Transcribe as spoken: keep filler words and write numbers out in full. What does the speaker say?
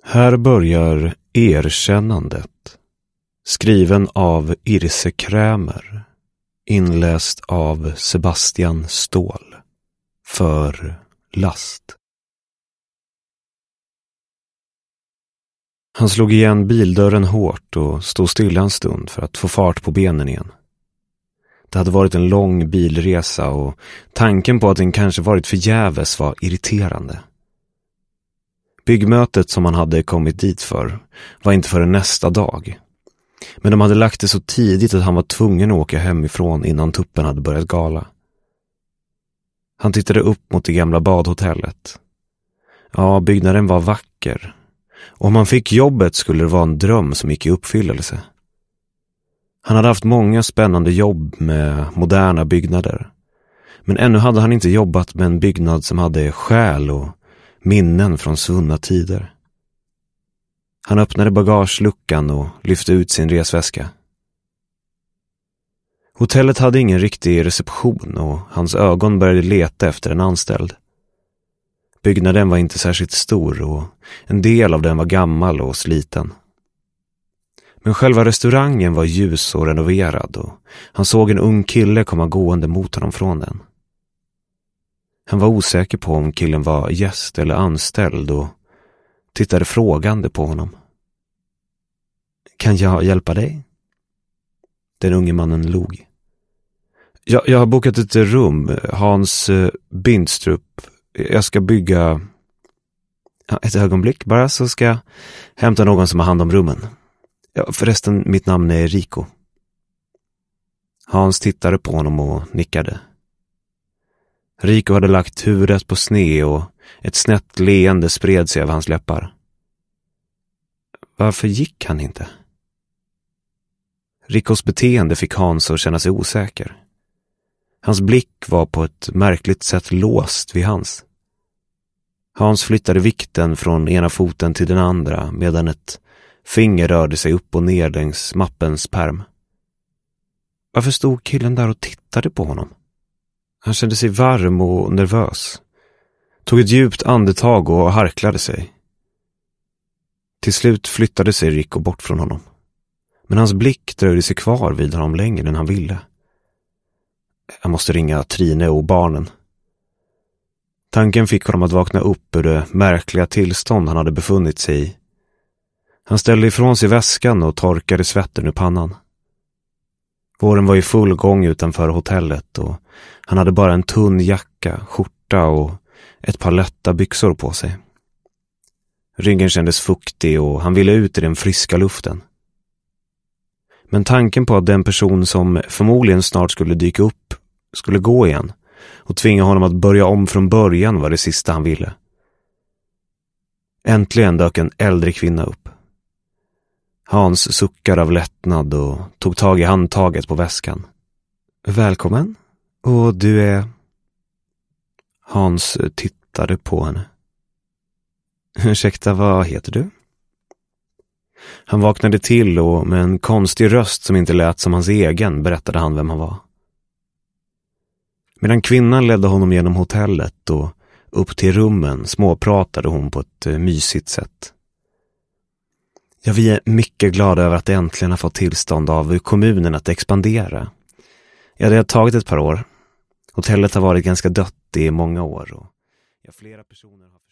Här börjar Erkännandet, skriven av Irse Krämer, inläst av Sebastian Ståhl, för Last. Han slog igen bildörren hårt och stod stilla en stund för att få fart på benen igen. Det hade varit en lång bilresa och tanken på att den kanske varit förgäves var irriterande. Byggmötet som han hade kommit dit för var inte förrän nästa dag. Men de hade lagt det så tidigt att han var tvungen att åka hemifrån innan tuppen hade börjat gala. Han tittade upp mot det gamla badhotellet. Ja, byggnaden var vacker. Och om han fick jobbet skulle det vara en dröm som gick i uppfyllelse. Han hade haft många spännande jobb med moderna byggnader. Men ännu hade han inte jobbat med en byggnad som hade själ och minnen från svunna tider. Han öppnade bagageluckan och lyfte ut sin resväska. Hotellet hade ingen riktig reception och hans ögon började leta efter en anställd. Byggnaden var inte särskilt stor och en del av den var gammal och sliten. Men själva restaurangen var ljus och renoverad och han såg en ung kille komma gående mot honom från den. Han var osäker på om killen var gäst eller anställd och tittade frågande på honom. Kan jag hjälpa dig? Den unge mannen log. Jag, jag har bokat ett rum, Hans uh, Bindstrup. Jag ska bygga... Ja, ett ögonblick bara så ska jag hämta någon som har hand om rummen. Ja, förresten, mitt namn är Rico. Hans tittade på honom och nickade. Rico hade lagt huvudet på sne och ett snett leende spred sig över hans läppar. Varför gick han inte? Ricos beteende fick Hans att känna sig osäker. Hans blick var på ett märkligt sätt låst vid hans. Hans flyttade vikten från ena foten till den andra medan ett finger rörde sig upp och ner längs mappens pärm. Varför stod killen där och tittade på honom? Han kände sig varm och nervös. Tog ett djupt andetag och harklade sig. Till slut flyttade sig Rico bort från honom. Men hans blick dröjde sig kvar vid honom längre än han ville. Jag måste ringa Trine och barnen. Tanken fick honom att vakna upp ur det märkliga tillstånd han hade befunnit sig i. Han ställde ifrån sig väskan och torkade svetten ur pannan. Våren var i full gång utanför hotellet och han hade bara en tunn jacka, skjorta och ett par lätta byxor på sig. Ryggen kändes fuktig och han ville ut i den friska luften. Men tanken på att den person som förmodligen snart skulle dyka upp skulle gå igen och tvinga honom att börja om från början var det sista han ville. Äntligen dök en äldre kvinna upp. Hans suckade av lättnad och tog tag i handtaget på väskan. Välkommen. Och du är... Hans tittade på henne. Ursäkta, vad heter du? Han vaknade till och med en konstig röst som inte lät som hans egen berättade han vem han var. Medan kvinnan ledde honom genom hotellet och upp till rummen småpratade hon på ett mysigt sätt. Ja, vi är mycket glada över att det äntligen har fått tillstånd av kommunen att expandera. Ja, det har tagit ett par år. Hotellet har varit ganska dött i många år. Och ja, flera personer har